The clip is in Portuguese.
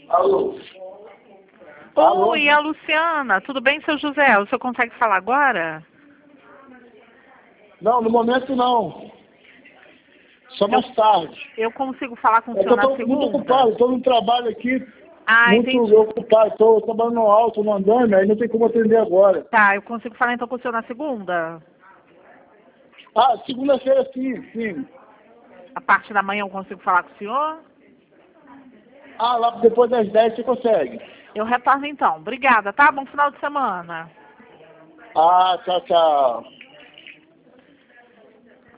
Alô? Alô? Oi, a Luciana. Tudo bem, seu José? O senhor consegue falar agora? Não, no momento não. Só mais tarde. Eu consigo falar com o É que senhor eu na estou muito segunda? ocupado, estou no trabalho aqui, Ah, muito entendi. ocupado, estou trabalhando no alto, no andame, aí não tem como atender agora. Tá, eu consigo falar então com o senhor na segunda? Ah, segunda-feira sim, sim. A parte da manhã eu consigo falar com o senhor? Ah, lá depois das 10 você consegue. Eu retorno então. Obrigada, tá? Bom final de semana. Ah, tchau, tchau.